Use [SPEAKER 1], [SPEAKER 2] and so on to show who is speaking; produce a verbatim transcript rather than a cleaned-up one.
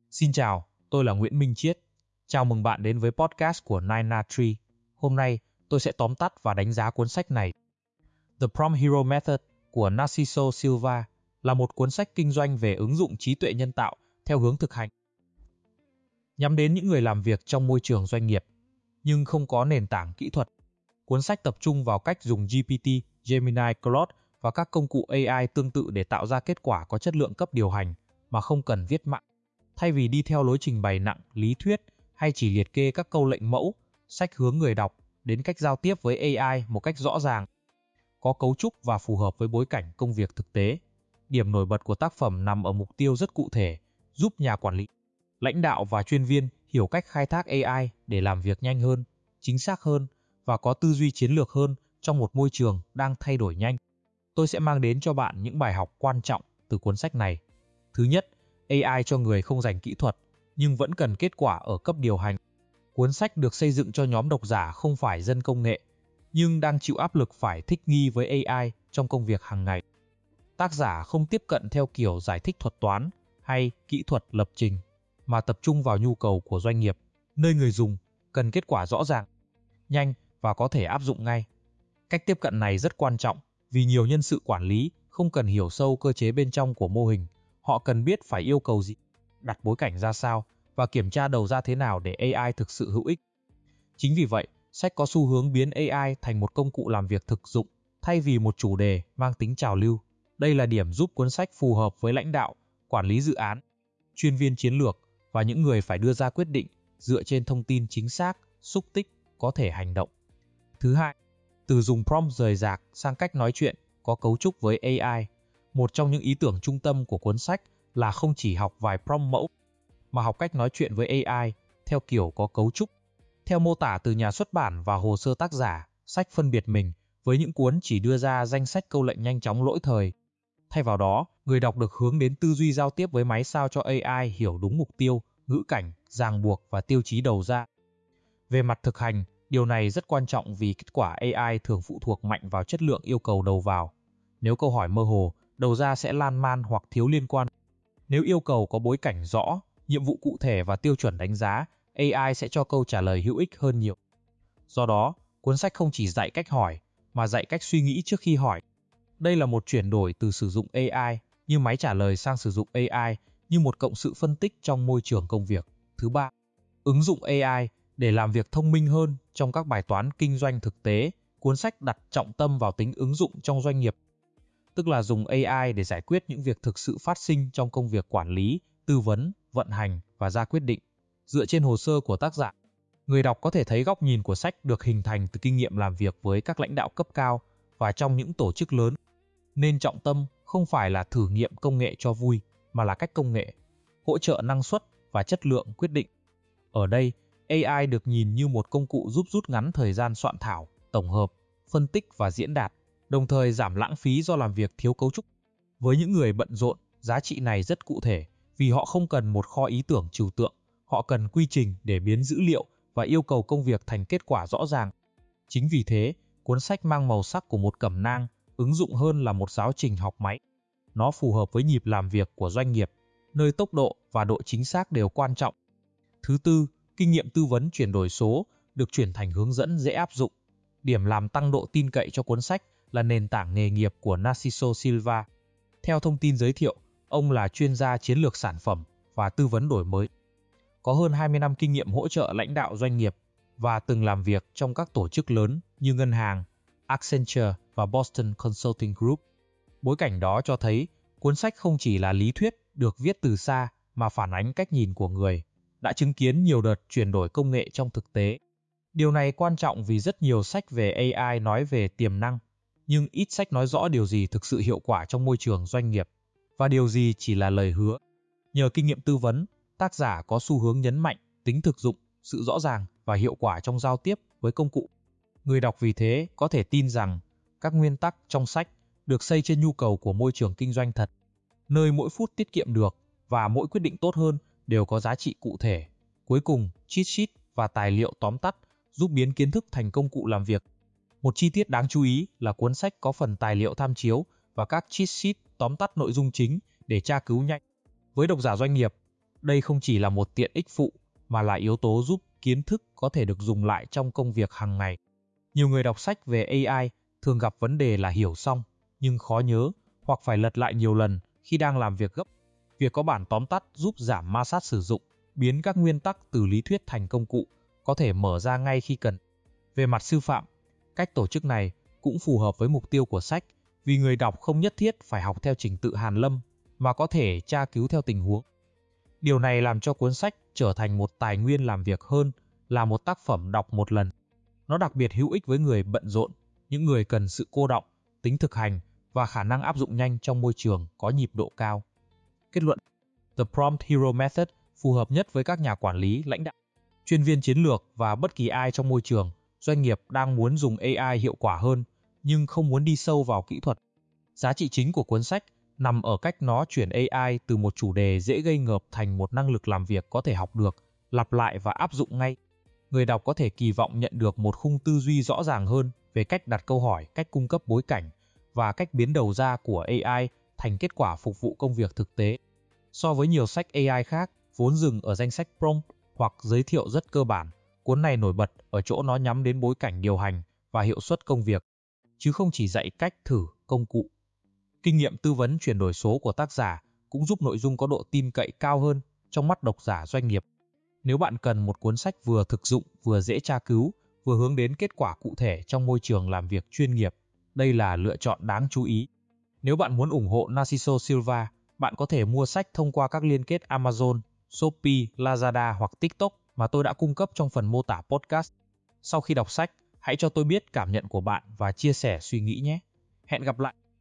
[SPEAKER 1] Xin chào, tôi là Nguyễn Minh Chiết. Chào mừng bạn đến với podcast của Nine Na Tree. Hôm nay, tôi sẽ tóm tắt và đánh giá cuốn sách này. The Prompt Hero Method của Narciso Silva là một cuốn sách kinh doanh về ứng dụng trí tuệ nhân tạo theo hướng thực hành, nhắm đến những người làm việc trong môi trường doanh nghiệp, nhưng không có nền tảng kỹ thuật. Cuốn sách tập trung vào cách dùng giê pê tê, Gemini, Claude và các công cụ a i tương tự để tạo ra kết quả có chất lượng cấp điều hành mà không cần viết mạng. Thay vì đi theo lối trình bày nặng, lý thuyết hay chỉ liệt kê các câu lệnh mẫu, sách hướng người đọc đến cách giao tiếp với a i một cách rõ ràng, có cấu trúc và phù hợp với bối cảnh công việc thực tế. Điểm nổi bật của tác phẩm nằm ở mục tiêu rất cụ thể, giúp nhà quản lý, lãnh đạo và chuyên viên hiểu cách khai thác a i để làm việc nhanh hơn, chính xác hơn và có tư duy chiến lược hơn trong một môi trường đang thay đổi nhanh. Tôi sẽ mang đến cho bạn những bài học quan trọng từ cuốn sách này. Thứ nhất, a i cho người không dành kỹ thuật nhưng vẫn cần kết quả ở cấp điều hành. Cuốn sách được xây dựng cho nhóm độc giả không phải dân công nghệ, nhưng đang chịu áp lực phải thích nghi với a i trong công việc hàng ngày. Tác giả không tiếp cận theo kiểu giải thích thuật toán hay kỹ thuật lập trình, mà tập trung vào nhu cầu của doanh nghiệp, nơi người dùng cần kết quả rõ ràng, nhanh và có thể áp dụng ngay. Cách tiếp cận này rất quan trọng vì nhiều nhân sự quản lý không cần hiểu sâu cơ chế bên trong của mô hình. Họ cần biết phải yêu cầu gì, đặt bối cảnh ra sao và kiểm tra đầu ra thế nào để a i thực sự hữu ích. Chính vì vậy, sách có xu hướng biến a i thành một công cụ làm việc thực dụng thay vì một chủ đề mang tính trào lưu. Đây là điểm giúp cuốn sách phù hợp với lãnh đạo, quản lý dự án, chuyên viên chiến lược và những người phải đưa ra quyết định dựa trên thông tin chính xác, xúc tích, có thể hành động. Thứ hai, từ dùng prompt rời rạc sang cách nói chuyện có cấu trúc với a i. Một trong những ý tưởng trung tâm của cuốn sách là không chỉ học vài prompt mẫu, mà học cách nói chuyện với a i theo kiểu có cấu trúc. Theo mô tả từ nhà xuất bản và hồ sơ tác giả, sách phân biệt mình với những cuốn chỉ đưa ra danh sách câu lệnh nhanh chóng lỗi thời. Thay vào đó, người đọc được hướng đến tư duy giao tiếp với máy sao cho a i hiểu đúng mục tiêu, ngữ cảnh, ràng buộc và tiêu chí đầu ra. Về mặt thực hành, điều này rất quan trọng vì kết quả a i thường phụ thuộc mạnh vào chất lượng yêu cầu đầu vào. Nếu câu hỏi mơ hồ, đầu ra sẽ lan man hoặc thiếu liên quan. Nếu yêu cầu có bối cảnh rõ, nhiệm vụ cụ thể và tiêu chuẩn đánh giá, a i sẽ cho câu trả lời hữu ích hơn nhiều. Do đó, cuốn sách không chỉ dạy cách hỏi, mà dạy cách suy nghĩ trước khi hỏi. Đây là một chuyển đổi từ sử dụng a i như máy trả lời sang sử dụng a i như một cộng sự phân tích trong môi trường công việc. Thứ ba, ứng dụng a i để làm việc thông minh hơn trong các bài toán kinh doanh thực tế. Cuốn sách đặt trọng tâm vào tính ứng dụng trong doanh nghiệp, tức là dùng a i để giải quyết những việc thực sự phát sinh trong công việc quản lý, tư vấn, vận hành và ra quyết định. Dựa trên hồ sơ của tác giả, người đọc có thể thấy góc nhìn của sách được hình thành từ kinh nghiệm làm việc với các lãnh đạo cấp cao và trong những tổ chức lớn. Nên trọng tâm không phải là thử nghiệm công nghệ cho vui, mà là cách công nghệ hỗ trợ năng suất và chất lượng quyết định. Ở đây, a i được nhìn như một công cụ giúp rút ngắn thời gian soạn thảo, tổng hợp, phân tích và diễn đạt, đồng thời giảm lãng phí do làm việc thiếu cấu trúc. Với những người bận rộn, giá trị này rất cụ thể vì họ không cần một kho ý tưởng trừu tượng, họ cần quy trình để biến dữ liệu và yêu cầu công việc thành kết quả rõ ràng. Chính vì thế, cuốn sách mang màu sắc của một cẩm nang, ứng dụng hơn là một giáo trình học máy. Nó phù hợp với nhịp làm việc của doanh nghiệp, nơi tốc độ và độ chính xác đều quan trọng. Thứ tư, kinh nghiệm tư vấn chuyển đổi số được chuyển thành hướng dẫn dễ áp dụng. Điểm làm tăng độ tin cậy cho cuốn sách là nền tảng nghề nghiệp của Narciso Silva. Theo thông tin giới thiệu, ông là chuyên gia chiến lược sản phẩm và tư vấn đổi mới. Có hơn hai mươi năm kinh nghiệm hỗ trợ lãnh đạo doanh nghiệp và từng làm việc trong các tổ chức lớn như ngân hàng, Accenture và Boston Consulting Group. Bối cảnh đó cho thấy cuốn sách không chỉ là lý thuyết được viết từ xa mà phản ánh cách nhìn của người đã chứng kiến nhiều đợt chuyển đổi công nghệ trong thực tế. Điều này quan trọng vì rất nhiều sách về a i nói về tiềm năng, nhưng ít sách nói rõ điều gì thực sự hiệu quả trong môi trường doanh nghiệp và điều gì chỉ là lời hứa. Nhờ kinh nghiệm tư vấn, tác giả có xu hướng nhấn mạnh tính thực dụng, sự rõ ràng và hiệu quả trong giao tiếp với công cụ. Người đọc vì thế có thể tin rằng các nguyên tắc trong sách được xây trên nhu cầu của môi trường kinh doanh thật, nơi mỗi phút tiết kiệm được và mỗi quyết định tốt hơn đều có giá trị cụ thể. Cuối cùng, cheat sheet và tài liệu tóm tắt giúp biến kiến thức thành công cụ làm việc. Một chi tiết đáng chú ý là cuốn sách có phần tài liệu tham chiếu và các cheat sheet tóm tắt nội dung chính để tra cứu nhanh. Với độc giả doanh nghiệp, Đây không chỉ là một tiện ích phụ mà là yếu tố giúp kiến thức có thể được dùng lại trong công việc hàng ngày. Nhiều người đọc sách về a i thường gặp vấn đề là hiểu xong nhưng khó nhớ hoặc phải lật lại nhiều lần khi đang làm việc gấp. Việc có bản tóm tắt giúp giảm ma sát sử dụng, biến các nguyên tắc từ lý thuyết thành công cụ, có thể mở ra ngay khi cần. Về mặt sư phạm, cách tổ chức này cũng phù hợp với mục tiêu của sách, vì người đọc không nhất thiết phải học theo trình tự hàn lâm mà có thể tra cứu theo tình huống. Điều này làm cho cuốn sách trở thành một tài nguyên làm việc hơn là một tác phẩm đọc một lần. Nó đặc biệt hữu ích với người bận rộn, những người cần sự cô đọng, tính thực hành và khả năng áp dụng nhanh trong môi trường có nhịp độ cao. Kết luận: The Prompt Hero Method phù hợp nhất với các nhà quản lý, lãnh đạo, chuyên viên chiến lược và bất kỳ ai trong môi trường, doanh nghiệp đang muốn dùng a i hiệu quả hơn nhưng không muốn đi sâu vào kỹ thuật. Giá trị chính của cuốn sách nằm ở cách nó chuyển a i từ một chủ đề dễ gây ngợp thành một năng lực làm việc có thể học được, lặp lại và áp dụng ngay. Người đọc có thể kỳ vọng nhận được một khung tư duy rõ ràng hơn về cách đặt câu hỏi, cách cung cấp bối cảnh và cách biến đầu ra của a i thành kết quả phục vụ công việc thực tế. So với nhiều sách a i khác vốn dừng ở danh sách prompt hoặc giới thiệu rất cơ bản, cuốn này nổi bật ở chỗ nó nhắm đến bối cảnh điều hành và hiệu suất công việc, chứ không chỉ dạy cách thử công cụ. Kinh nghiệm tư vấn chuyển đổi số của tác giả cũng giúp nội dung có độ tin cậy cao hơn trong mắt độc giả doanh nghiệp. Nếu bạn cần một cuốn sách vừa thực dụng, vừa dễ tra cứu, vừa hướng đến kết quả cụ thể trong môi trường làm việc chuyên nghiệp, đây là lựa chọn đáng chú ý. Nếu bạn muốn ủng hộ Narciso Silva, bạn có thể mua sách thông qua các liên kết Amazon, Shopee, Lazada hoặc TikTok mà tôi đã cung cấp trong phần mô tả podcast. Sau khi đọc sách, hãy cho tôi biết cảm nhận của bạn và chia sẻ suy nghĩ nhé. Hẹn gặp lại!